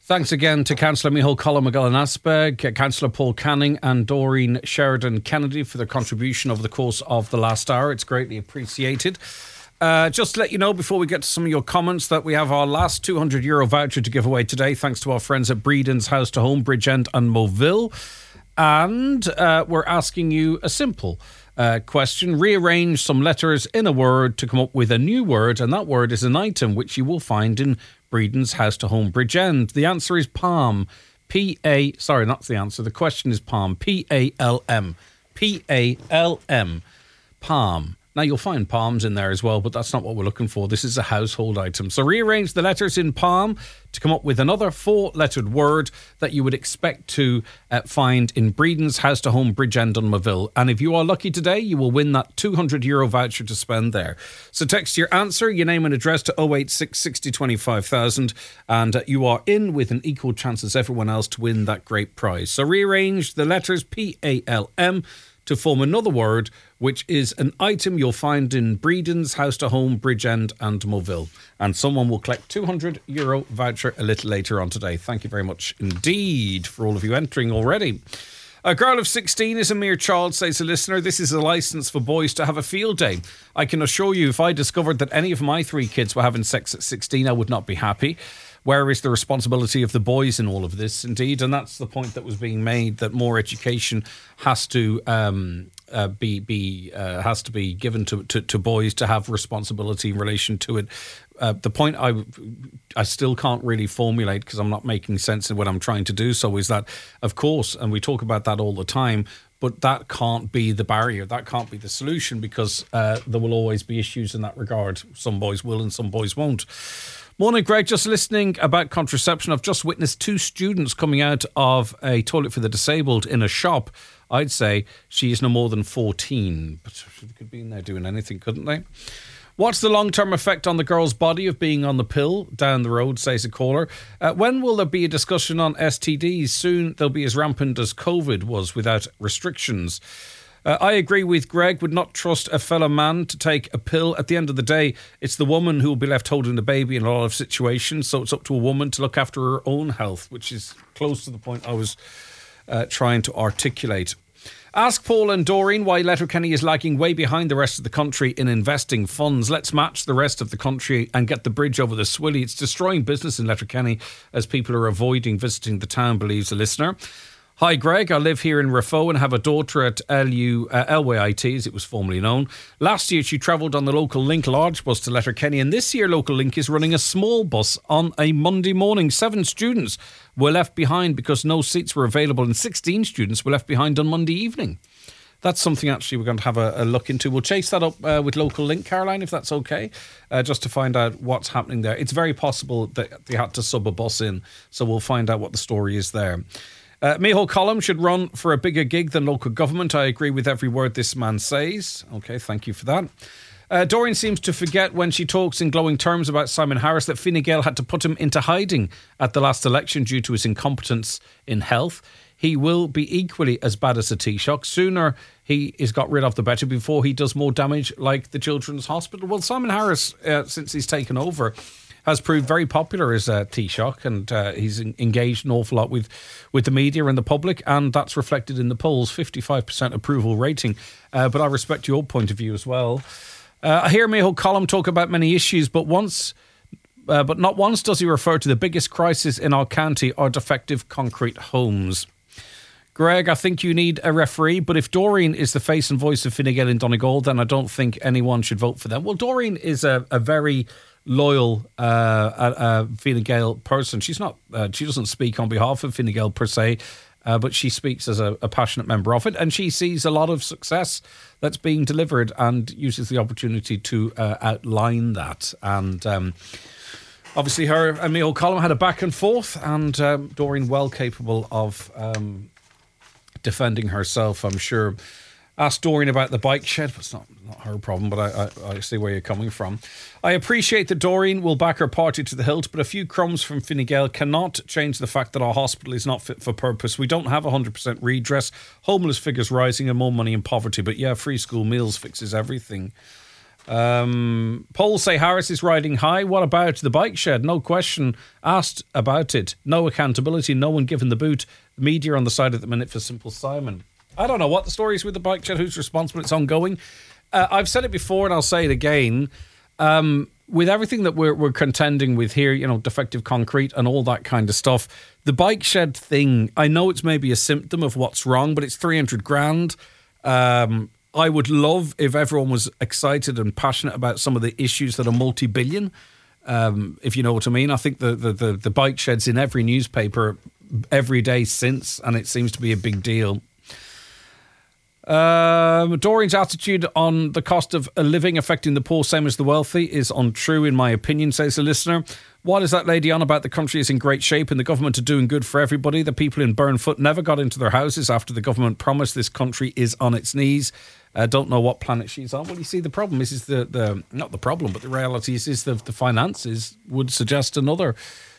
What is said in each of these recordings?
Thanks again to Councillor Micheál Colm McGullin Asperg, Councillor Paul Canning and Doreen Sheridan Kennedy for their contribution over the course of the last hour. It's greatly appreciated. Just to let you know before we get to some of your comments that we have our last €200 voucher to give away today, thanks to our friends at Breedon's House to Home, Bridgend and Moville. And we're asking you a simple question. Rearrange some letters in a word to come up with a new word, and that word is an item which you will find in Breedon's House to Home, Bridgend. The answer is palm. Sorry, not the answer. The question is palm. P-A-L-M. P-A-L-M. Palm. Now, you'll find palms in there as well, but that's not what we're looking for. This is a household item. So rearrange the letters in palm to come up with another 4-lettered word that you would expect to find in Breedon's House to Home, Bridgend and Moville. And if you are lucky today, you will win that €200 voucher to spend there. So text your answer, your name and address to 086 60 25,000, and you are in with an equal chance as everyone else to win that great prize. So rearrange the letters P-A-L-M to form another word, which is an item you'll find in Breedon's House to Home, Bridgend and Moville. And someone will collect €200 voucher a little later on today. Thank you very much indeed for all of you entering already. A girl of 16 is a mere child, says a listener. This is a licence for boys to have a field day. I can assure you, if I discovered that any of my 3 kids were having sex at 16, I would not be happy. Where is the responsibility of the boys in all of this? Indeed, and that's the point that was being made, that more education has to be given to boys to have responsibility in relation to it. The point I still can't really formulate, because I'm not making sense in what I'm trying to do so, is that, of course, and we talk about that all the time, but that can't be the barrier. That can't be the solution, because there will always be issues in that regard. Some boys will and some boys won't. Morning, Greg. Just listening about contraception. I've just witnessed 2 students coming out of a toilet for the disabled in a shop. I'd say she is no more than 14. But they could be in there doing anything, couldn't they? What's the long-term effect on the girl's body of being on the pill down the road, says a caller. When will there be a discussion on STDs? Soon they'll be as rampant as COVID was without restrictions. I agree with Greg, would not trust a fellow man to take a pill. At the end of the day, it's the woman who will be left holding the baby in a lot of situations, so it's up to a woman to look after her own health, which is close to the point I was trying to articulate. Ask Paul and Doreen why Letterkenny is lagging way behind the rest of the country in investing funds. Let's match the rest of the country and get the bridge over the Swilly. It's destroying business in Letterkenny as people are avoiding visiting the town, believes a listener. Hi, Greg. I live here in Raphoe and have a daughter at LYIT, as it was formerly known. Last year, she travelled on the local Link large bus to Letterkenny, and this year, local Link is running a small bus on a Monday morning. 7 students were left behind because no seats were available, and 16 students were left behind on Monday evening. That's something actually we're going to have a look into. We'll chase that up with local Link, Caroline, if that's okay, just to find out what's happening there. It's very possible that they had to sub a bus in, so we'll find out what the story is there. Micheál Colm should run for a bigger gig than local government. I agree with every word this man says. Okay, thank you for that. Doreen seems to forget when she talks in glowing terms about Simon Harris that Fine Gael had to put him into hiding at the last election due to his incompetence in health. He will be equally as bad as a Taoiseach. Sooner he is got rid of, the better, before he does more damage like the Children's Hospital. Well, Simon Harris, since he's taken over, has proved very popular as a Taoiseach, and he's engaged an awful lot with the media and the public, and that's reflected in the polls, 55% approval rating. But I respect your point of view as well. I hear Micheál Colm talk about many issues, but not once does he refer to the biggest crisis in our county, our defective concrete homes. Greg, I think you need a referee, but if Doreen is the face and voice of Fine Gael in Donegal, then I don't think anyone should vote for them. Well, Doreen is a very loyal Fine Gael person. She's not. She doesn't speak on behalf of Fine Gael per se, but she speaks as a passionate member of it, and she sees a lot of success that's being delivered and uses the opportunity to outline that. And obviously, her and Micheál Colm had a back and forth, and Doreen well capable of defending herself, I'm sure. Ask Doreen about the bike shed, but it's not her problem, but I see where you're coming from. I appreciate that Doreen will back her party to the hilt, but a few crumbs from Fine Gael cannot change the fact that our hospital is not fit for purpose. We don't have 100% redress, homeless figures rising and more money in poverty, but yeah, free school meals fixes everything. Polls say Harris is riding high. What about the bike shed? No question asked about it. No accountability. No one given the boot. Media on the side at the minute for Simple Simon. I don't know what the story is with the bike shed. Who's responsible? It's ongoing. I've said it before and I'll say it again. With everything that we're contending with here, defective concrete and all that kind of stuff, the bike shed thing, I know it's maybe a symptom of what's wrong, but it's 300 grand. I would love if everyone was excited and passionate about some of the issues that are multi-billion, if you know what I mean. I think the bike shed's in every newspaper every day since, and it seems to be a big deal. Doreen's attitude on the cost of a living affecting the poor, same as the wealthy, is untrue in my opinion, says the listener. What is that lady on about? The country is in great shape and the government are doing good for everybody. The people in Burnfoot never got into their houses after the government promised this country is on its knees. Don't know what planet she's on. Well, you see, the problem is the not the problem, but the reality is the finances would suggest another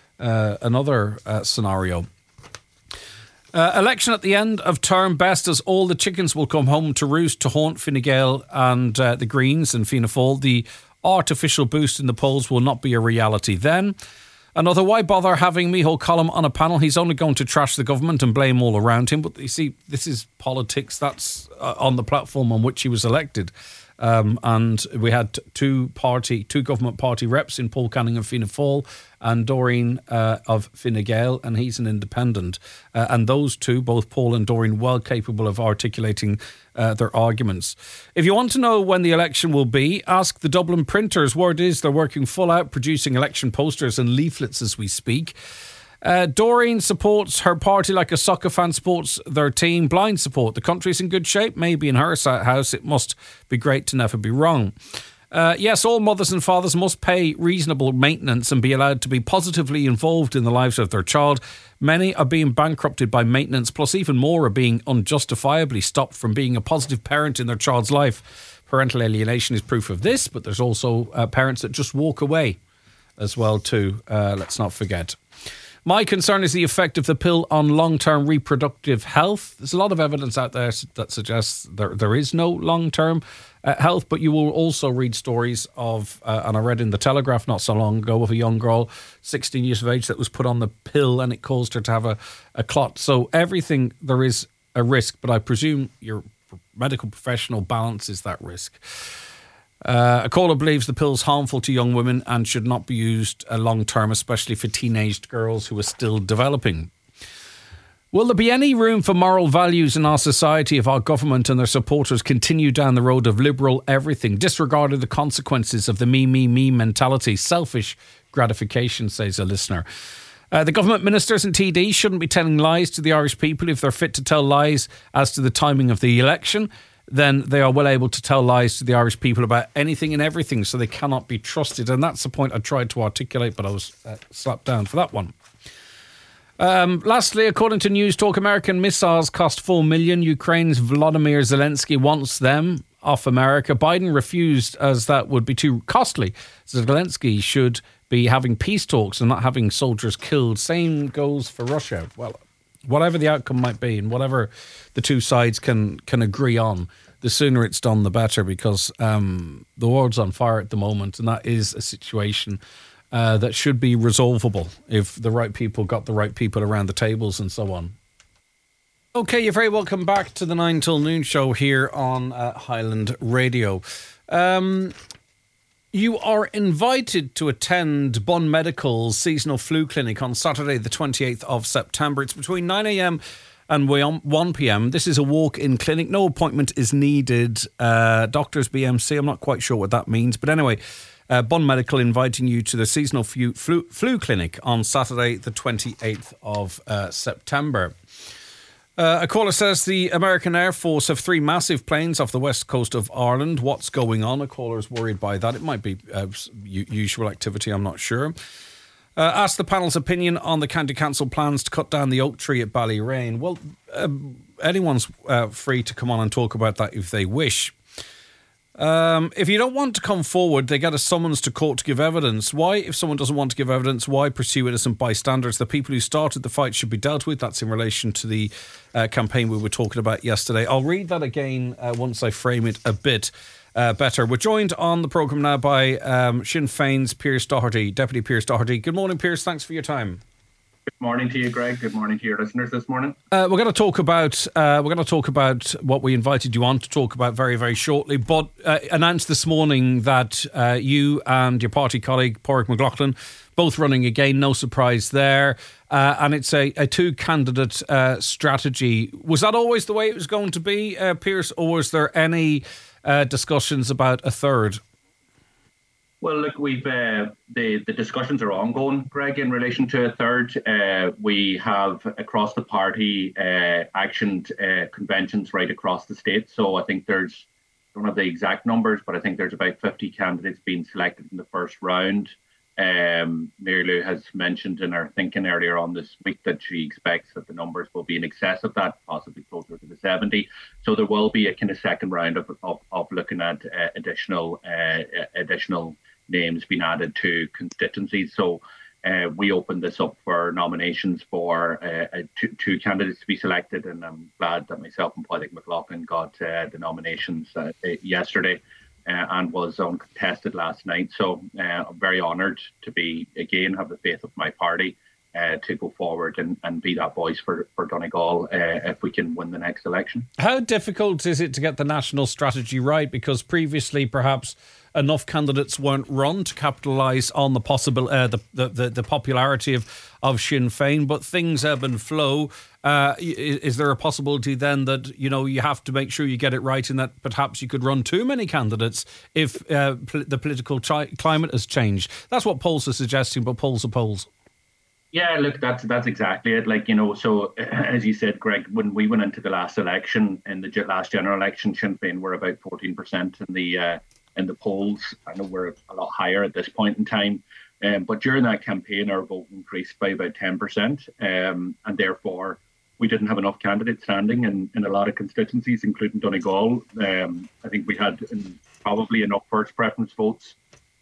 scenario. Election at the end of term, best as all the chickens will come home to roost to haunt Fine Gael and the Greens and Fianna Fáil. The artificial boost in the polls will not be a reality then. Another, why bother having Micheál Colm on a panel? He's only going to trash the government and blame all around him. But you see, this is politics. That's on the platform on which he was elected. And we had two government party reps in Paul Canning of Fianna Fáil and Doreen of Fine Gael, and he's an independent. And those two, both Paul and Doreen, well capable of articulating their arguments. If you want to know when the election will be, ask the Dublin printers. Word is they're working full out producing election posters and leaflets as we speak. Doreen supports her party like a soccer fan supports their team. Blind support. The country's in good shape. Maybe in her house it must be great to never be wrong. Yes, all mothers and fathers must pay reasonable maintenance and be allowed to be positively involved in the lives of their child. Many are being bankrupted by maintenance, plus even more are being unjustifiably stopped from being a positive parent in their child's life. Parental alienation is proof of this, but there's also parents that just walk away as well too. Let's not forget. My concern is the effect of the pill on long-term reproductive health. There's a lot of evidence out there that suggests there is no long-term health, but you will also read stories of, and I read in the Telegraph not so long ago, of a young girl, 16 years of age, that was put on the pill and it caused her to have a clot. So everything, there is a risk, but I presume your medical professional balances that risk. A caller believes the pill's harmful to young women and should not be used long term, especially for teenaged girls who are still developing. Will there be any room for moral values in our society if our government and their supporters continue down the road of liberal everything, disregarding the consequences of the me mentality, selfish gratification, says a listener. The government ministers and TDs shouldn't be telling lies to the Irish people. If they're fit to tell lies as to the timing of the election, then they are well able to tell lies to the Irish people about anything and everything, so they cannot be trusted. And that's the point I tried to articulate, but I was slapped down for that one. Lastly, according to News Talk, American missiles cost $4 million. Ukraine's Volodymyr Zelensky wants them off America. Biden refused, as that would be too costly. Zelensky should be having peace talks and not having soldiers killed. Same goes for Russia. Well, whatever the outcome might be and whatever the two sides can agree on, the sooner it's done, the better, because the world's on fire at the moment, and that is a situation that should be resolvable if the right people got the right people around the tables and so on. Okay, you're very welcome back to the 9 till noon show here on Highland Radio. You are invited to attend Bun Medical's seasonal flu clinic on Saturday, the 28th of September. It's between 9 a.m. and 1 p.m. This is a walk-in clinic. No appointment is needed. Doctors BMC, I'm not quite sure what that means. But anyway, Bun Medical inviting you to the seasonal flu clinic on Saturday, the 28th of September. A caller says the American Air Force have 3 massive planes off the west coast of Ireland. What's going on? A caller is worried by that. It might be usual activity, I'm not sure. Ask the panel's opinion on the County Council plans to cut down the oak tree at Ballyrain. Well, anyone's free to come on and talk about that if they wish. If you don't want to come forward, they get a summons to court to give evidence. Why, if someone doesn't want to give evidence, why pursue innocent bystanders? The people who started the fight should be dealt with. That's in relation to the campaign we were talking about yesterday. I'll read that again once I frame it a bit better. We're joined on the programme now by Sinn Féin's Pearse Doherty, Deputy Pearse Doherty. Good morning, Pearse. Thanks for your time. Good morning to you, Greg. Good morning to your listeners this morning. We're going to talk about what we invited you on to talk about very, very shortly. But announced this morning that you and your party colleague Pádraig Mac Lochlainn both running again. No surprise there. And it's a two-candidate strategy. Was that always the way it was going to be, Pearse, or was there any discussions about a third? Well, look, we've the discussions are ongoing, Greg, in relation to a third. We have across the party actioned conventions right across the state. So I think I don't have the exact numbers, but I think there's about 50 candidates being selected in the first round. Mary Lou has mentioned in her thinking earlier on this week that she expects that the numbers will be in excess of that, possibly closer to the 70. So there will be a kind of second round of looking at additional names being added to constituencies. So we opened this up for nominations for two candidates to be selected, and I'm glad that myself and Pádraig Mac Lochlainn got the nominations yesterday. And was uncontested last night. So I'm very honoured to have the faith of my party to go forward and be that voice for Donegal if we can win the next election. How difficult is it to get the national strategy right? Because previously perhaps enough candidates weren't run to capitalise on the possible the popularity of Sinn Féin, but things ebb and flow. Is there a possibility then that you have to make sure you get it right, and that perhaps you could run too many candidates if the political climate has changed? That's what polls are suggesting, but polls are polls. Yeah, look, that's exactly it. So as you said, Greg, when we went into the last election, in the last general election, Sinn Féin were about 14% in the polls. I know we're a lot higher at this point in time. But during that campaign, our vote increased by about 10%. And therefore, we didn't have enough candidates standing in a lot of constituencies, including Donegal. I think we had probably enough first preference votes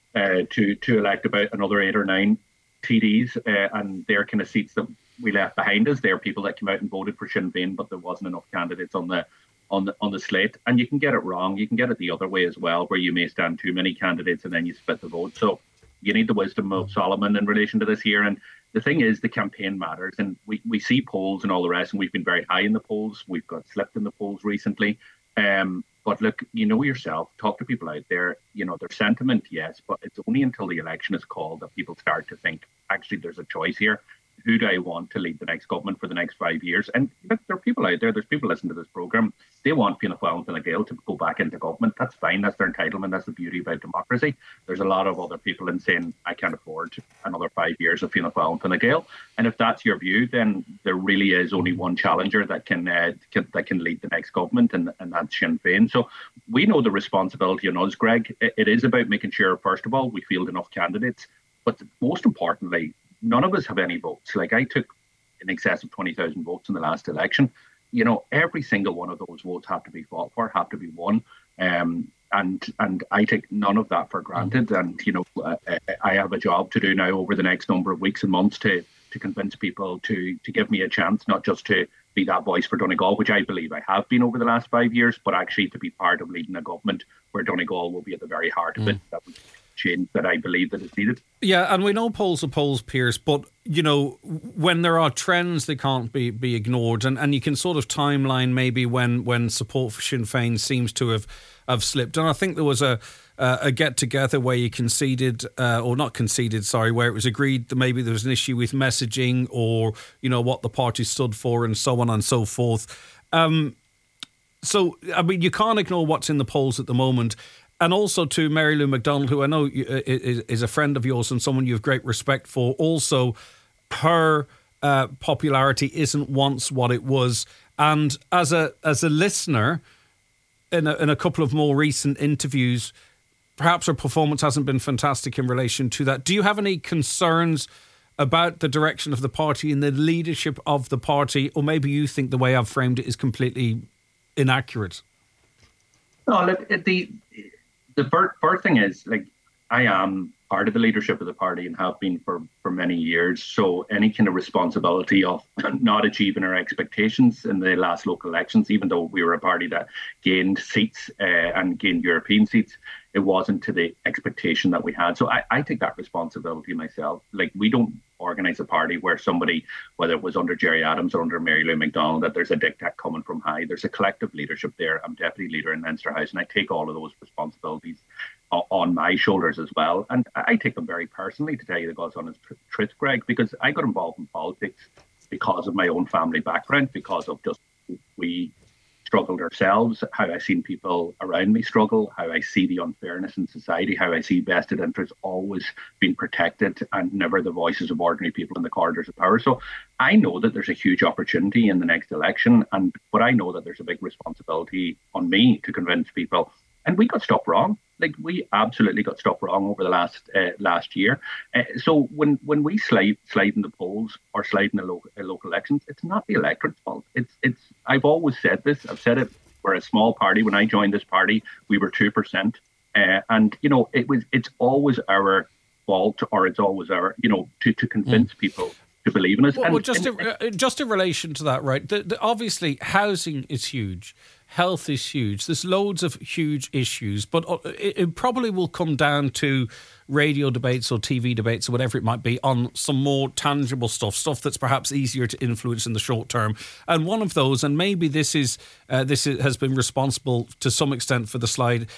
to elect about another 8 or 9 TDs, and they're kind of seats that we left behind us. They're people that came out and voted for Sinn Féin, but there wasn't enough candidates on the slate. And you can get it wrong. You can get it the other way as well, where you may stand too many candidates and then you split the vote. So you need the wisdom of Solomon in relation to this here. And the thing is, the campaign matters, and we see polls and all the rest, and we've been very high in the polls. We've got slipped in the polls recently. But look, yourself, talk to people out there, their sentiment, yes, but it's only until the election is called that people start to think, actually, there's a choice here. Who do I want to lead the next government for the next 5 years? And look, there are people out there, there's people listening to this programme, they want Fianna Fáil and Fine Gael to go back into government. That's fine, that's their entitlement, that's the beauty about democracy. There's a lot of other people in saying, I can't afford another 5 years of Fianna Fáil and Fine Gael. And if that's your view, then there really is only one challenger that can lead the next government, and that's Sinn Féin. So we know the responsibility on us, Greg. It is about making sure, first of all, we field enough candidates, but most importantly, none of us have any votes. Like, I took in excess of 20,000 votes in the last election. Every single one of those votes have to be fought for, have to be won. And I take none of that for granted. And, I have a job to do now over the next number of weeks and months to convince people to give me a chance, not just to be that voice for Donegal, which I believe I have been over the last 5 years, but actually to be part of leading a government where Donegal will be at the very heart of it. That would change that I believe that is needed. Yeah, and we know polls are polls, Pearse, but when there are trends, they can't be ignored, and you can sort of timeline maybe when support for Sinn Féin seems to have slipped. And I think there was a get together where you conceded, or not conceded, sorry, where it was agreed that maybe there was an issue with messaging or what the party stood for and so on and so forth. So I mean, you can't ignore what's in the polls at the moment. And also to Mary Lou McDonald, who I know is a friend of yours and someone you have great respect for. Also, her popularity isn't once what it was. And as a listener, in a couple of more recent interviews, perhaps her performance hasn't been fantastic in relation to that. Do you have any concerns about the direction of the party and the leadership of the party? Or maybe you think the way I've framed it is completely inaccurate? No, look, the first thing is, like, I am part of the leadership of the party and have been for many years. So any kind of responsibility of not achieving our expectations in the last local elections, even though we were a party that gained seats and gained European seats, it wasn't to the expectation that we had. So I take that responsibility myself. Like, we don't organise a party where somebody, whether it was under Gerry Adams or under Mary Lou McDonald, that there's a diktat coming from high. There's a collective leadership there. I'm deputy leader in Leinster House, and I take all of those responsibilities on my shoulders as well. And I take them very personally, to tell you the God's honest truth, Greg, because I got involved in politics because of my own family background, because of just we struggled ourselves, how I seen people around me struggle, how I see the unfairness in society, how I see vested interests always being protected and never the voices of ordinary people in the corridors of power. So I know that there's a huge opportunity in the next election, but I know that there's a big responsibility on me to convince people. And we got stuff wrong. Like, we absolutely got stuff wrong over the last year. So when we slide in the polls or slide in the local elections, it's not the electorate's fault. It's. I've always said this. I've said it. We're a small party. When I joined this party, we were 2%, and it's always our fault, or it's always our to convince people to believe in us. Well, just in relation to that, right? Obviously, housing is huge. Health is huge. There's loads of huge issues, but it probably will come down to radio debates or TV debates or whatever it might be on some more tangible stuff that's perhaps easier to influence in the short term. And one of those, and maybe this has been responsible to some extent for the slide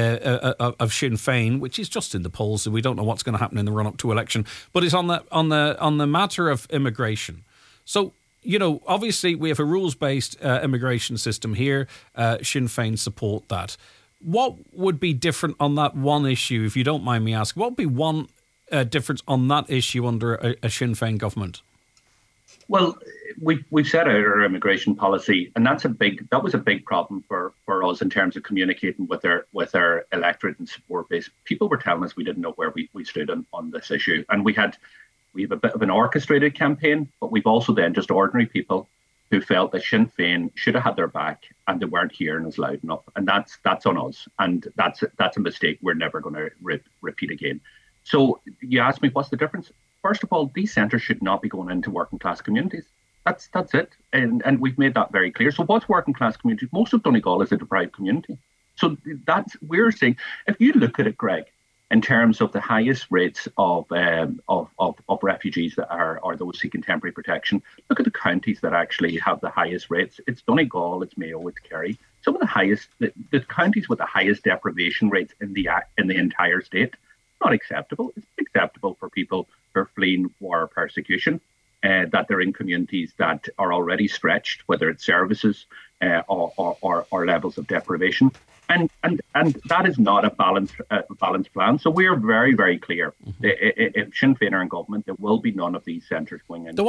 of Sinn Féin, which is just in the polls, so we don't know what's going to happen in the run up to election. But it's on the matter of immigration. So, obviously we have a rules-based immigration system here. Sinn Féin support that. What would be different on that one issue, if you don't mind me asking? What would be one difference on that issue under a Sinn Féin government? Well, we've set out our immigration policy, and that was a big problem for us in terms of communicating with our electorate and support base. People were telling us we didn't know where we stood on this issue, and we have a bit of an orchestrated campaign, but we've also then just ordinary people who felt that Sinn Féin should have had their back and they weren't hearing us loud enough. And that's on us. And that's a mistake we're never going to repeat again. So you asked me, what's the difference? First of all, these centres should not be going into working class communities. That's it. And we've made that very clear. So what's working class communities? Most of Donegal is a deprived community. So we're saying, if you look at it, Greg, in terms of the highest rates of refugees that are those seeking temporary protection, look at the counties that actually have the highest rates. It's Donegal, it's Mayo, it's Kerry. Some of the highest, the counties with the highest deprivation rates in the entire state. Not acceptable. It's acceptable for people who are fleeing war or persecution, that they're in communities that are already stretched, whether it's services or levels of deprivation. And that is not a balanced plan. So we are very, very clear. If Sinn Féin are in government, there will be none of these centres going into.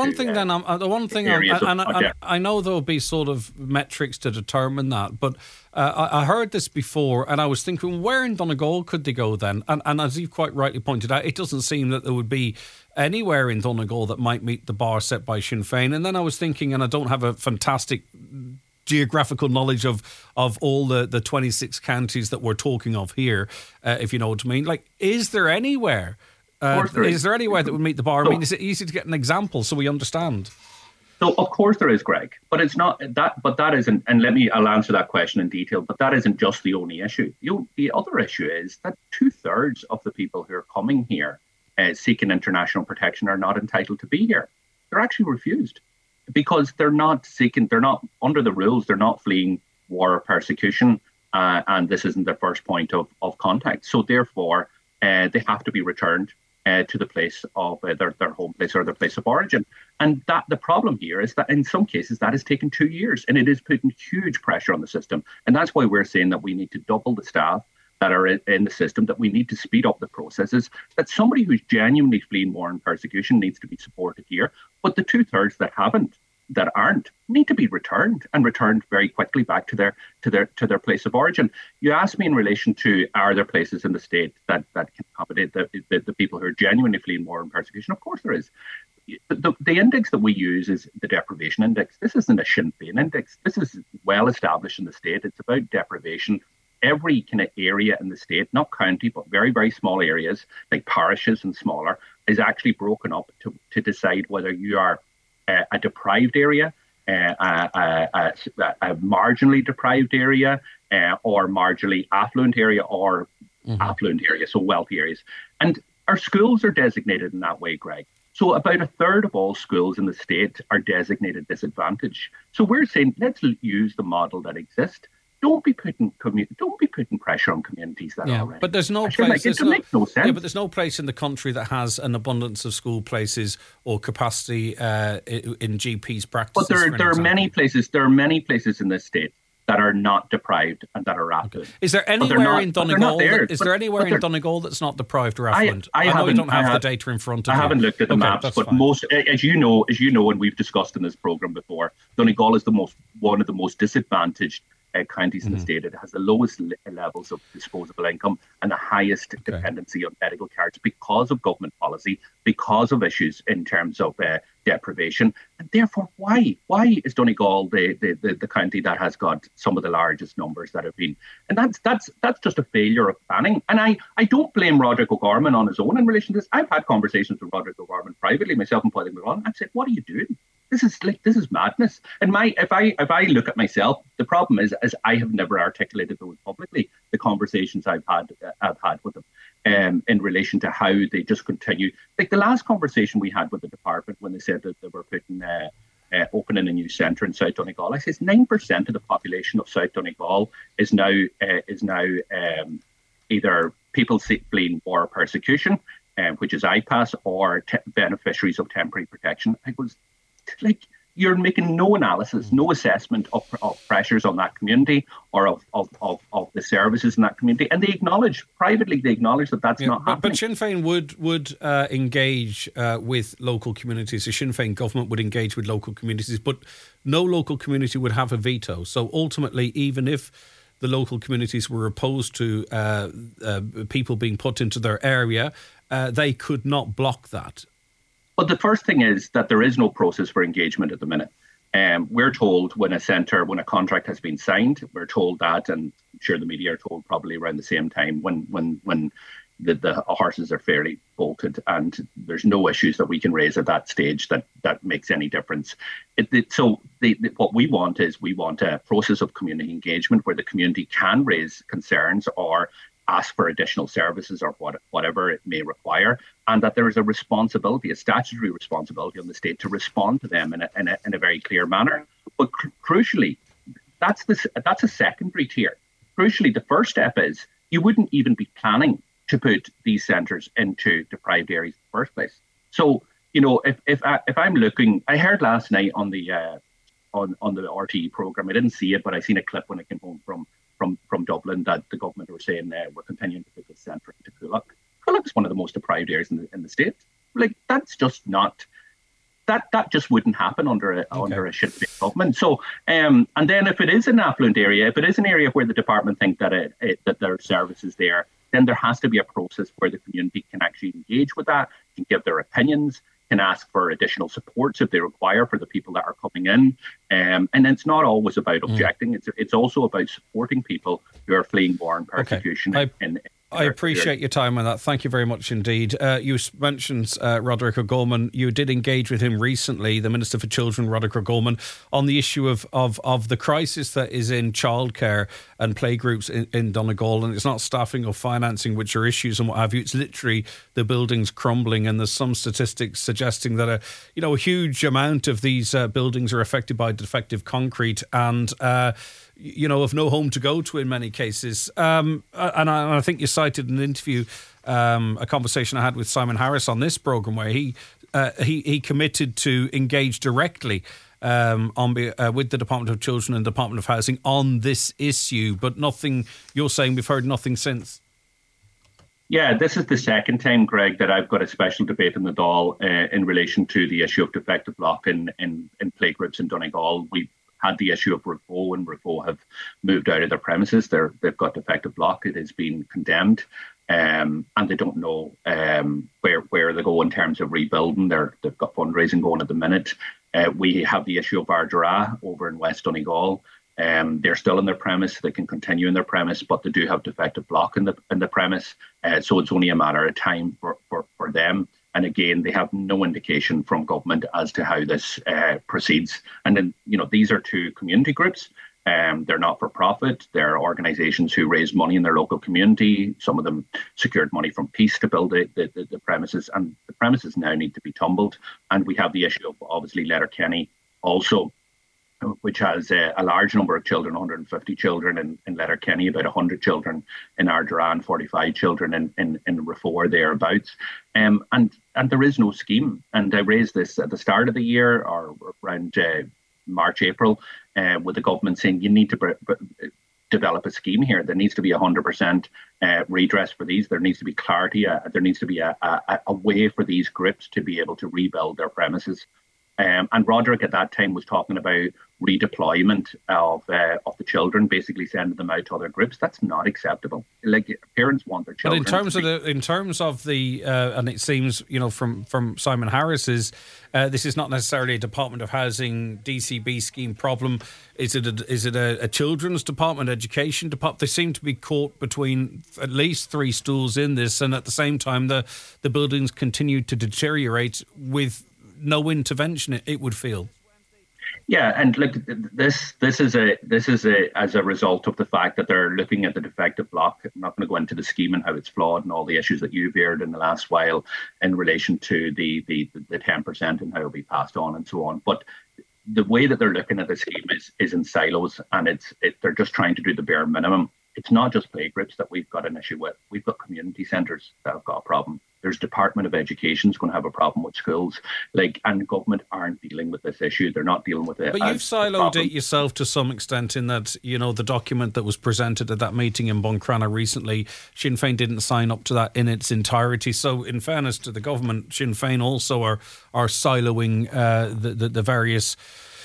I know there will be sort of metrics to determine that, but I heard this before, and I was thinking, where in Donegal could they go then? And as you quite rightly pointed out, it doesn't seem that there would be anywhere in Donegal that might meet the bar set by Sinn Féin. And then I was thinking, and I don't have a fantastic geographical knowledge of all the 26 counties that we're talking of here, if you know what I mean. Like, is there anywhere? Is there anywhere that would meet the bar? I mean, is it easy to get an example so we understand? So of course there is, Greg, but it's not that. But that isn't. And I'll answer that question in detail. But that isn't just the only issue. The other issue is that 2/3 of the people who are coming here seeking international protection are not entitled to be here. They're actually refused, because they're not under the rules, they're not fleeing war or persecution, and this isn't their first point of contact. So therefore, they have to be returned to the place of their home place or their place of origin. And that the problem here is that in some cases that has taken 2 years, and it is putting huge pressure on the system. And that's why we're saying that we need to double the staff that are in the system, that we need to speed up the processes, that somebody who's genuinely fleeing war and persecution needs to be supported here. But the 2/3 that aren't need to be returned very quickly back to their place of origin. You asked me in relation to, are there places in the state that can accommodate the people who are genuinely fleeing war and persecution? Of course there is. The index that we use is the deprivation index. This isn't a Sinn Féin index. This is well established in the state. It's about deprivation every kind of area in the state, not county, but very, very small areas like parishes and smaller, is actually broken up to decide whether you are a deprived area, a marginally deprived area, or marginally affluent area, or affluent area, so wealthy areas. And our schools are designated in that way, Greg. So about a third of all schools in the state are designated disadvantaged. So we're saying, let's use the model that exists. Don't be putting pressure on communities that are already. But there's no place. It makes no sense. Yeah, but there's no place in the country that has an abundance of school places or capacity in GPs' practices. But there are many places. There are many places in this state that are not deprived and that are affluent. Okay. Is there anywhere in Donegal? Is there anywhere in Donegal that's not deprived or affluent? I know you don't have the data in front of you. I haven't looked at the maps, but fine. Most, as you know, and we've discussed in this program before, Donegal is one of the most disadvantaged counties in the state. It has the lowest levels of disposable income and the highest dependency on medical cards because of government policy, because of issues in terms of deprivation. And therefore, why is Donegal the county that has got some of the largest numbers that have been? And that's just a failure of planning. And I don't blame Roderick O'Gorman on his own in relation to this. I've had conversations with Roderick O'Gorman privately, myself and Paul McGraw. I've said, what are you doing? This is madness. And if I look at myself, the problem is I have never articulated those publicly. The conversations I've had with them in relation to how they just continue. Like the last conversation we had with the department when they said that they were putting opening a new centre in South Donegal. I says 9% of the population of South Donegal is now either people fleeing war or persecution, which is IPAS, or beneficiaries of temporary protection. I was like, you're making no analysis, no assessment of pressures on that community or of the services in that community. And they acknowledge that that's not happening. But Sinn Féin would engage with local communities. The Sinn Féin government would engage with local communities, but no local community would have a veto. So ultimately, even if the local communities were opposed to people being put into their area, they could not block that. But the first thing is that there is no process for engagement at the minute. We're told when a contract has been signed, we're told that, and I'm sure the media are told probably around the same time when the horses are fairly bolted and there's no issues that we can raise at that stage that makes any difference. What we want is a process of community engagement where the community can raise concerns or ask for additional services or whatever it may require, and that there is a statutory responsibility on the state to respond to them in a very clear manner. But crucially, that's a secondary tier. Crucially, the first step is you wouldn't even be planning to put these centres into deprived areas in the first place. So, if I'm looking, I heard last night on the RTE programme, I didn't see it, but I seen a clip when I came home from Dublin that the government were saying we're continuing to put this centre into Coolock. Coolock is one of the most deprived areas in the state. Like that's just not that just wouldn't happen under a Sinn Féin government. So and then if it is an affluent area, if it is an area where the department think that that there are services there, then there has to be a process where the community can actually engage with that, can give their opinions, can ask for additional supports if they require for the people that are coming in. And it's not always about objecting. It's also about supporting people who are fleeing war and persecution. I appreciate your time on that. Thank you very much indeed. You mentioned Roderick O'Gorman. You did engage with him recently, the Minister for Children, Roderick O'Gorman, on the issue of the crisis that is in childcare and playgroups in Donegal. And it's not staffing or financing, which are issues and what have you. It's literally the buildings crumbling. And there's some statistics suggesting that a huge amount of these buildings are affected by defective concrete and of no home to go to in many cases. And I think you cited an interview, a conversation I had with Simon Harris on this programme where he committed to engage directly with the Department of Children and Department of Housing on this issue. But nothing, you're saying we've heard nothing since. Yeah, this is the second time, Greg, that I've got a special debate in the Dáil in relation to the issue of defective lock in playgroups in Donegal. We've had the issue of Revo, and Revo have moved out of their premises. They've got defective lock. It has been condemned, and they don't know where they go in terms of rebuilding. They've got fundraising going at the minute. We have the issue of Ardara over in West Donegal. They're still in their premise. They can continue in their premise, but they do have defective block in the premise. So it's only a matter of time for them. And again, they have no indication from government as to how this proceeds. And then, these are two community groups. They're not for profit. They're organisations who raise money in their local community. Some of them secured money from Peace to build the premises, and the premises now need to be tumbled. And we have the issue of obviously Letterkenny also, which has a large number of children, 150 children in Letterkenny, about 100 children in Ardrahan, 45 children in Rafor thereabouts. And there is no scheme. And I raised this at the start of the year or around March, April, with the government saying you need to develop a scheme here. There needs to be 100% redress for these. There needs to be clarity. There needs to be a way for these groups to be able to rebuild their premises. And Roderick at that time was talking about redeployment of the children, basically sending them out to other groups. That's not acceptable. Like, parents want their children. But in terms of the and it seems from Simon Harris's, this is not necessarily a Department of Housing DCB scheme problem. Is it a children's department, education department? They seem to be caught between at least three stools in this, and at the same time the buildings continue to deteriorate with no intervention, it would feel. Yeah, and look, this is as a result of the fact that they're looking at the defective block. I'm not going to go into the scheme and how it's flawed and all the issues that you've aired in the last while in relation to the 10% and how it'll be passed on and so on. But the way that they're looking at the scheme is in silos, and they're just trying to do the bare minimum. It's not just playgroups that we've got an issue with. We've got community centres that have got a problem. There's Department of Education is going to have a problem with schools. And government aren't dealing with this issue. They're not dealing with it. But you've siloed it yourself to some extent in that, the document that was presented at that meeting in Buncrana recently, Sinn Féin didn't sign up to that in its entirety. So in fairness to the government, Sinn Féin also are siloing the various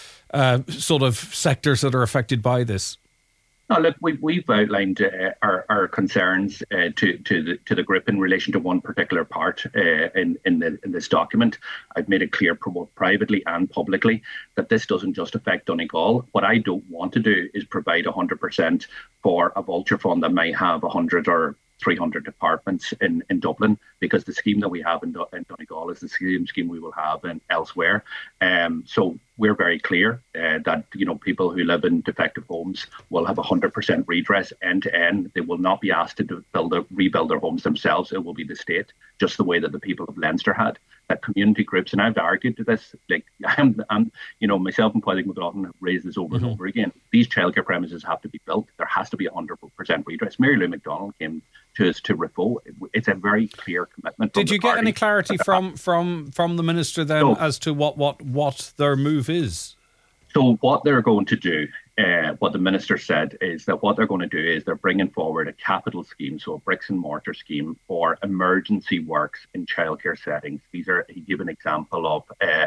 sort of sectors that are affected by this. No, look, we've outlined our concerns to the group in relation to one particular part in this document. I've made it clear both privately and publicly that this doesn't just affect Donegal. What I don't want to do is provide 100% for a vulture fund that may have 100 or 300 departments in Dublin, because the scheme that we have in Donegal is the same scheme we will have elsewhere. So we're very clear that people who live in defective homes will have 100% redress end to end. They will not be asked to rebuild their homes themselves. It will be the state, just the way that the people of Leinster had. That community groups, and I've argued to this, I'm myself and Padraig McLaughlin have raised this over and over again. These childcare premises have to be built. There has to be 100% redress. Mary Lou McDonald came to us to Rafor. It's a very clear commitment. Did you get any clarity from the minister then as to what their move is? So what they're going to do, what the minister said is that what they're going to do is they're bringing forward a capital scheme, so a bricks and mortar scheme for emergency works in childcare settings. He gave an example of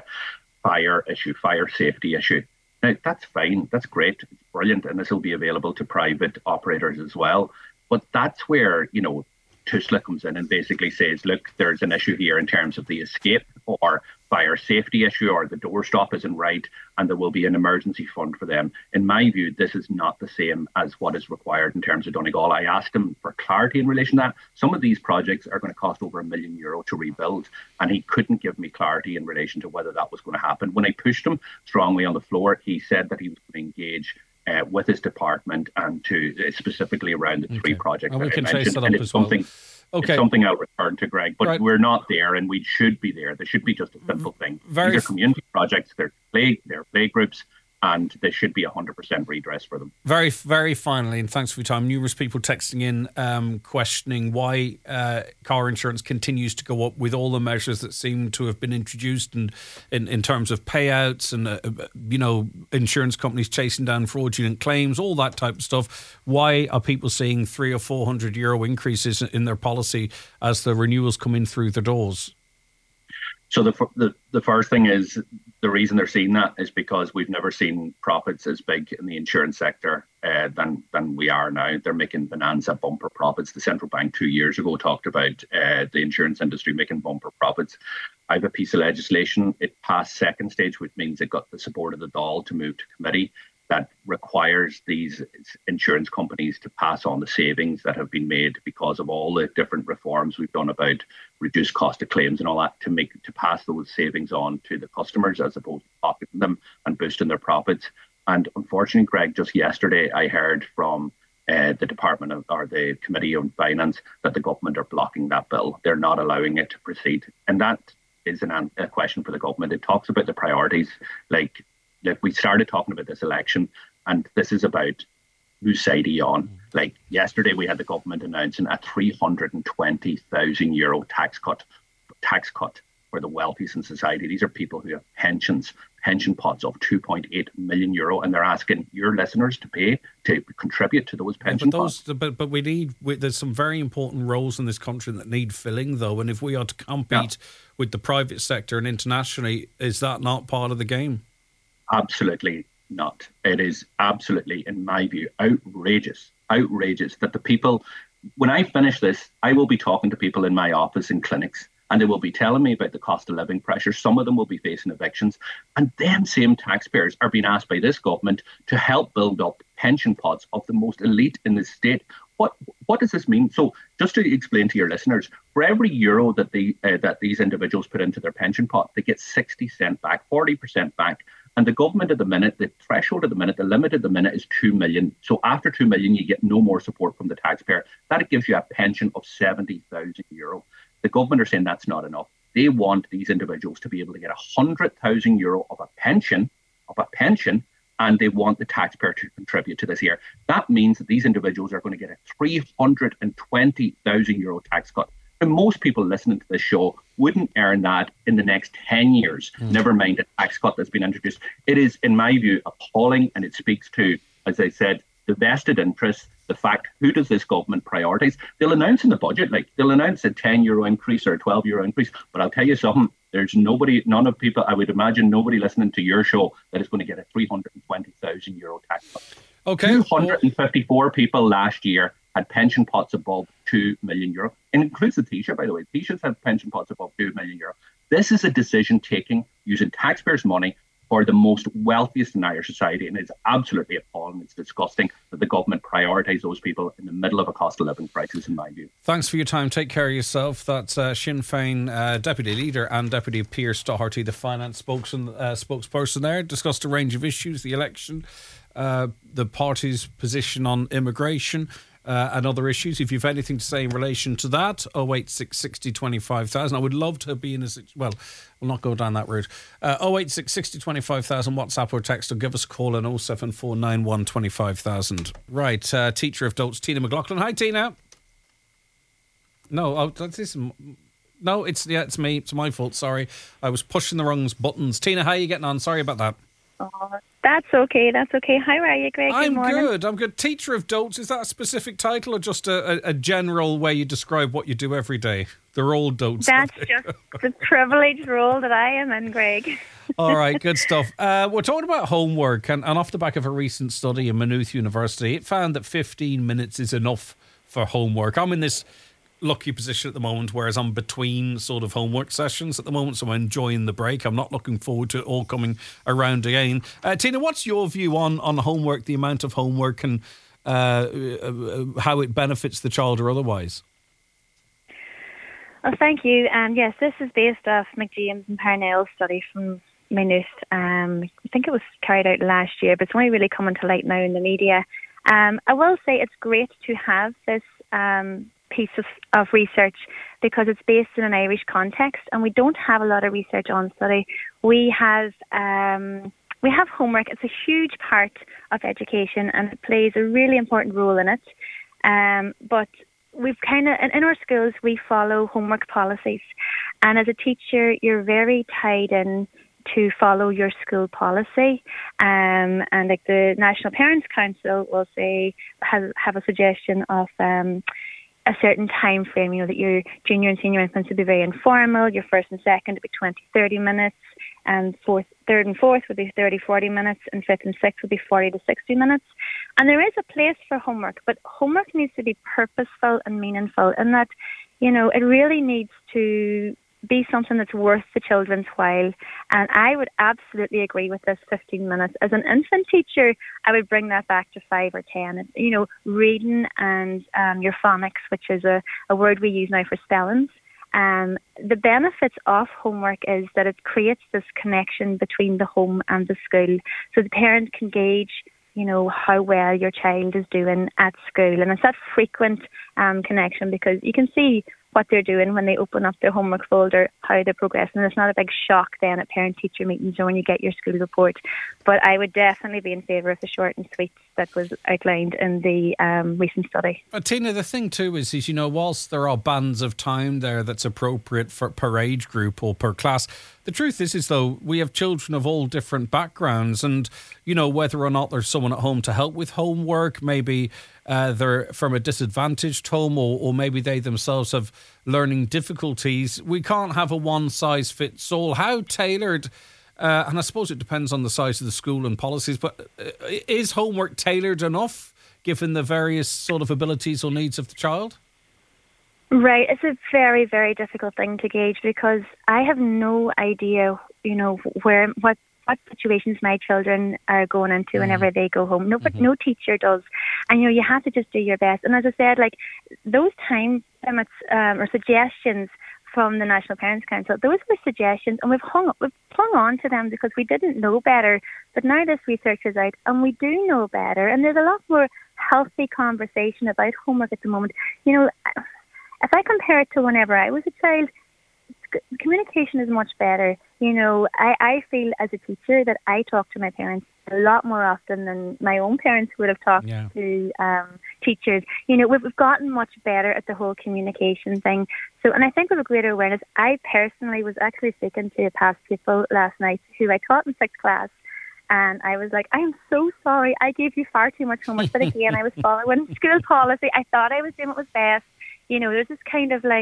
fire safety issue. Now, that's fine. That's great. It's brilliant. And this will be available to private operators as well. But that's where, Tusla comes in and basically says, look, there's an issue here in terms of the escape or fire safety issue, or the doorstop isn't right, and there will be an emergency fund for them. In my view, this is not the same as what is required in terms of Donegal. I asked him for clarity in relation to that. Some of these projects are going to cost over €1 million to rebuild, and he couldn't give me clarity in relation to whether that was going to happen. When I pushed him strongly on the floor, he said that he was going to engage with his department and to specifically around the three projects that I mentioned. And it's something, it's something I'll return to, Greg, but we're not there, and we should be there. There should be just a simple thing. These are community projects, they're play groups, and there should be 100% redress for them. Very, very finally, and thanks for your time, numerous people texting in questioning why car insurance continues to go up with all the measures that seem to have been introduced, and in terms of payouts and, insurance companies chasing down fraudulent claims, all that type of stuff. Why are people seeing €300 or €400 increases in their policy as the renewals come in through the doors? So the first thing is, the reason they're seeing that is because we've never seen profits as big in the insurance sector than we are now. They're making bonanza bumper profits. The central bank 2 years ago talked about the insurance industry making bumper profits. I have a piece of legislation. It passed second stage, which means it got the support of the Dáil to move to committee. that requires these insurance companies to pass on the savings that have been made because of all the different reforms we've done about reduced cost of claims and all that, to pass those savings on to the customers as opposed to pocketing them and boosting their profits. And unfortunately, Greg, just yesterday I heard from the the Committee on Finance that the government are blocking that bill. They're not allowing it to proceed, and that is a question for the government. It talks about the priorities, like we started talking about this election, and this is about whose side are you on. Like yesterday, we had the government announcing a €320,000 tax cut for the wealthiest in society. These are people who have pension pots of €2.8 million, and they're asking your listeners to contribute to those pension pots. But there's some very important roles in this country that need filling, though. And if we are to compete with the private sector and internationally, is that not part of the game? Absolutely not. It is absolutely, in my view, outrageous that the people, when I finish this, I will be talking to people in my office in clinics, and they will be telling me about the cost of living pressure. Some of them will be facing evictions, and them same taxpayers are being asked by this government to help build up pension pots of the most elite in the state. What does this mean? So just to explain to your listeners, for every euro that these individuals put into their pension pot, they get 60 cents back, 40% back. And the government at the minute, the threshold at the minute, the limit at the minute is 2 million. So after 2 million, you get no more support from the taxpayer. That gives you a pension of €70,000. The government are saying that's not enough. They want these individuals to be able to get €100,000 of a pension, and they want the taxpayer to contribute to this year. That means that these individuals are going to get a €320,000 tax cut. And most people listening to this show wouldn't earn that in the next 10 years, never mind a tax cut that's been introduced. It is, in my view, appalling, and it speaks to, as I said, the vested interests, the fact, who does this government prioritise? They'll announce in the budget, they'll announce a €10 increase or a €12 increase, but I'll tell you something, there's none of people, I would imagine nobody listening to your show that is going to get a €320,000 tax cut. Okay. 254 people last year had pension pots above €2 million. And includes the Taoiseach, by the way. Taoiseachs have pension pots above €2 million. This is a decision taking using taxpayers' money for the most wealthiest in Irish society, and it's absolutely appalling. It's disgusting that the government prioritise those people in the middle of a cost of living crisis, in my view. Thanks for your time. Take care of yourself. That's Sinn Féin Deputy Leader and Deputy Pearse Doherty, the finance spokesperson there. Discussed a range of issues, the election, the party's position on immigration, and other issues. If you've anything to say in relation to that, 086 60 25,000. I would love to be in a... Well, we'll not go down that route. 086 60 25,000, WhatsApp or text, or give us a call on 07491 25,000. Right, teacher of Dolts, Tina McLaughlin. Hi, Tina. No, no, it's me. It's my fault. Sorry, I was pushing the wrong buttons. Tina, how are you getting on? Sorry about that. Oh, that's okay. How are you, Greg? I'm good. Teacher of Dolts, is that a specific title or just a general way you describe what you do every day? They're all dolts. That's just the privileged role that I am in, Greg. All right, good stuff. We're talking about homework, and off the back of a recent study in Maynooth University, it found that 15 minutes is enough for homework. I'm in this lucky position at the moment, whereas I'm between sort of homework sessions at the moment, so I'm enjoying the break. I'm not looking forward to it all coming around again. Tina, what's your view on homework, the amount of homework, and how it benefits the child or otherwise? Well, thank you. Yes, this is based off McJames and Parnell's study from Maynooth. I think it was carried out last year, but it's only really coming to light now in the media. I will say it's great to have this piece of research because it's based in an Irish context, and we don't have a lot of research on study. We have homework. It's a huge part of education, and it plays a really important role in it. But we've in our schools, we follow homework policies, and as a teacher, you're very tied in to follow your school policy, and like the National Parents Council will say, have a suggestion of a certain time frame, that your junior and senior infants would be very informal, your first and second would be 20-30 minutes, and third and fourth would be 30-40 minutes, and fifth and sixth would be 40 to 60 minutes. And there is a place for homework, but homework needs to be purposeful and meaningful, and that, it really needs to be something that's worth the children's while. And I would absolutely agree with this 15 minutes. As an infant teacher, I would bring that back to 5 or 10. You know, reading and your phonics, which is a word we use now for spellings. The benefits of homework is that it creates this connection between the home and the school. So the parent can gauge, you know, how well your child is doing at school. And it's that frequent connection, because you can see what they're doing when they open up their homework folder, how they're progressing. And it's not a big shock then at parent-teacher meetings or when you get your school report. But I would definitely be in favour of the short and sweet that was outlined in the recent study. But Tina, the thing too is, you know, whilst there are bands of time there that's appropriate for per age group or per class, the truth is though, we have children of all different backgrounds, and, you know, whether or not there's someone at home to help with homework, maybe they're from a disadvantaged home, or maybe they themselves have learning difficulties. We can't have a one-size-fits-all. How tailored, and I suppose it depends on the size of the school and policies, but is homework tailored enough given the various sort of abilities or needs of the child? Right. It's a very, very difficult thing to gauge, because I have no idea, you know, what situations my children are going into whenever they go home. No teacher does. And, you know, you have to just do your best. And as I said, like, those time limits or suggestions from the National Parents Council, those were suggestions, and we've clung on to them because we didn't know better. But now this research is out and we do know better, and there's a lot more healthy conversation about homework at the moment. You know, if I compare it to whenever I was a child, communication is much better. You know, I feel as a teacher that I talk to my parents a lot more often than my own parents would have talked to teachers. You know, we've gotten much better at the whole communication thing. So, and I think with a greater awareness, I personally was actually speaking to a past pupil last night who I taught in 6th class. And I was like, I am so sorry. I gave you far too much homework. But again, I was following school policy. I thought I was doing what was best. You know, there's this kind of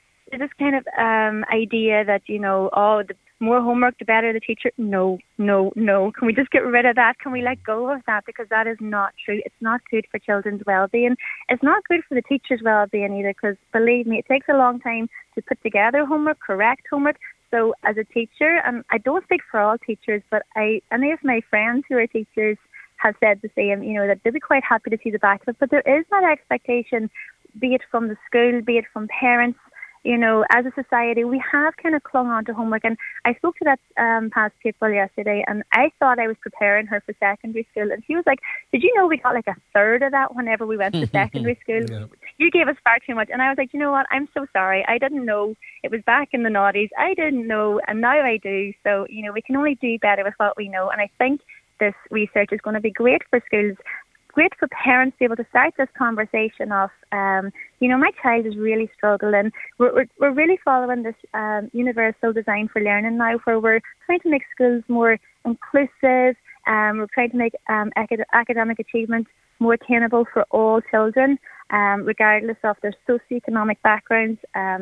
idea that, you know, the more homework, the better the teacher. No. Can we just get rid of that? Can we let go of that? Because that is not true. It's not good for children's well-being. It's not good for the teacher's well-being either, because believe me, it takes a long time to put together homework, correct homework. So as a teacher, and I don't speak for all teachers, but any of my friends who are teachers have said the same, you know, that they'd be quite happy to see the back of it. But there is that expectation, be it from the school, be it from parents. You know, as a society, we have kind of clung on to homework. And I spoke to that past pupil yesterday, and I thought I was preparing her for secondary school. And she was like, did you know we got like a third of that whenever we went to secondary school? Yeah. You gave us far too much. And I was like, you know what? I'm so sorry. I didn't know. It was back in the noughties. I didn't know, and now I do. So, you know, we can only do better with what we know. And I think this research is going to be great for schools, great for parents to be able to start this conversation of, you know, my child is really struggling. We're really following this universal design for learning now, where we're trying to make schools more inclusive. We're trying to make academic achievement more attainable for all children, regardless of their socioeconomic backgrounds.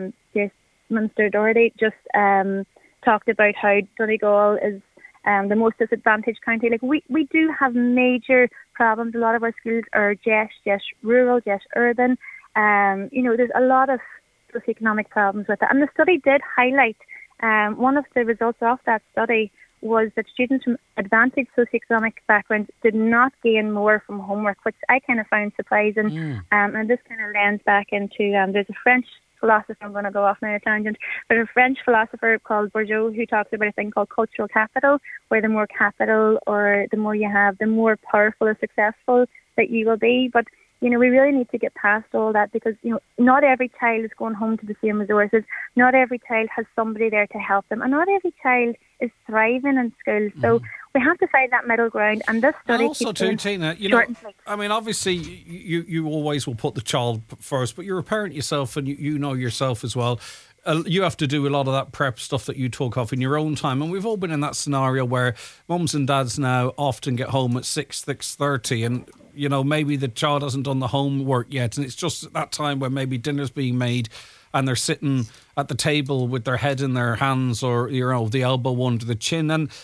Minister Doherty just talked about how Donegal is the most disadvantaged county. Like, we do have major problems. A lot of our schools are just rural, just urban. You know, there's a lot of socioeconomic problems with it. And the study did highlight, one of the results of that study was that students from advantaged socioeconomic backgrounds did not gain more from homework, which I kind of found surprising. And this kind of lends back into, there's a French philosopher, I'm going to go off on a tangent, but a French philosopher called Bourdieu, who talks about a thing called cultural capital, where the more capital or the more you have, the more powerful or successful that you will be. But, you know, we really need to get past all that, because, you know, not every child is going home to the same resources. Not every child has somebody there to help them, and not every child is thriving in school. So we have to find that middle ground, and this study also too, Tina, you know, I mean, obviously you always will put the child first, but you're a parent yourself, and you know yourself as well. You have to do a lot of that prep stuff that you talk of in your own time, and we've all been in that scenario where mums and dads now often get home at 6:30, and you know, maybe the child hasn't done the homework yet, and it's just at that time where maybe dinner's being made and they're sitting at the table with their head in their hands, or, you know, the elbow under the chin. And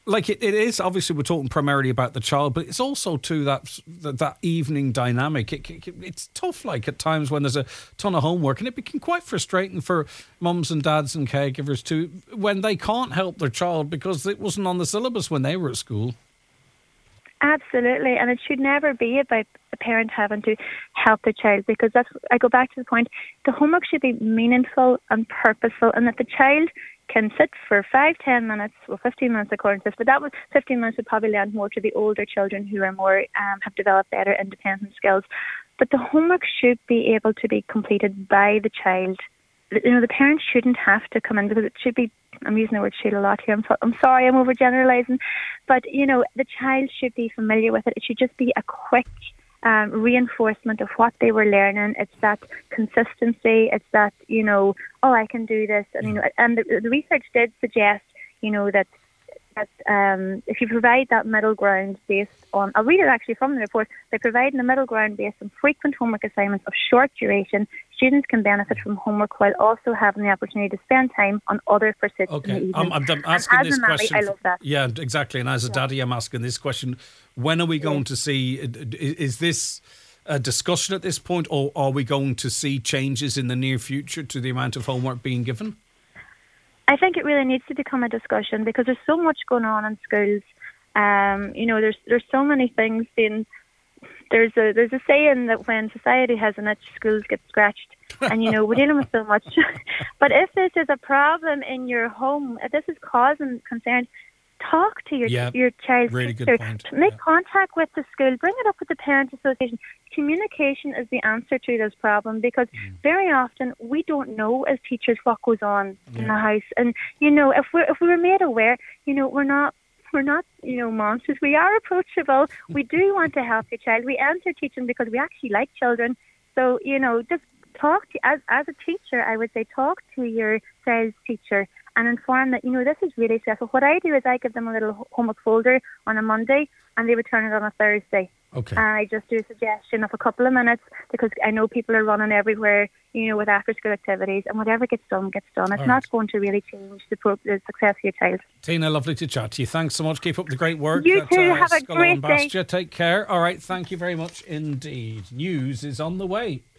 like it is, obviously we're talking primarily about the child, but it's also too that evening dynamic. It's tough, like at times when there's a ton of homework, and it can quite frustrating for mums and dads and caregivers too when they can't help their child because it wasn't on the syllabus when they were at school. Absolutely, and it should never be about the parent having to help the child, because I go back to the point, the homework should be meaningful and purposeful, and that the child can sit for 5-10 minutes, well 15 minutes according to this, but that was 15 minutes would probably land more to the older children who are more have developed better independent skills. But the homework should be able to be completed by the child. You know, the parents shouldn't have to come in, because it should be, I'm using the word should a lot here, I'm sorry, I'm overgeneralising, but you know, the child should be familiar with it. It should just be a quick reinforcement of what they were learning. It's that consistency, it's that, you know, oh, I can do this, and you know, and the research did suggest, you know, that if you provide that middle ground based on, I'll read it actually from the report, by providing a middle ground based on frequent homework assignments of short duration, students can benefit from homework while also having the opportunity to spend time on other pursuits in the evening. I'm asking this question. I love that. Yeah, exactly. And as a daddy, I'm asking this question. When are we going to see, is this a discussion at this point, or are we going to see changes in the near future to the amount of homework being given? I think it really needs to become a discussion, because there's so much going on in schools. You know, there's so many things being. There's a saying that when society has an itch, schools get scratched, and you know, we're dealing with so much. But if this is a problem in your home, if this is causing concern, talk to your child's really teacher. good point. Make contact with the school. Bring it up with the parent association. Communication is the answer to this problem, because very often we don't know as teachers what goes on in the house. And you know, if we were made aware, you know, we're not, you know, monsters. We are approachable. We do want to help your child. We enter teaching because we actually like children. So, you know, just talk to, as a teacher, I would say, talk to your child's teacher and inform that, you know, this is really stressful. What I do is I give them a little homework folder on a Monday, and they return it on a Thursday. Okay. And I just do a suggestion of a couple of minutes, because I know people are running everywhere, you know, with after-school activities, and whatever gets done, gets done. It's not going to really change the success of your child. Tina, lovely to chat to you. Thanks so much. Keep up the great work. You too. Have a great day. Take care. All right. Thank you very much indeed. News is on the way.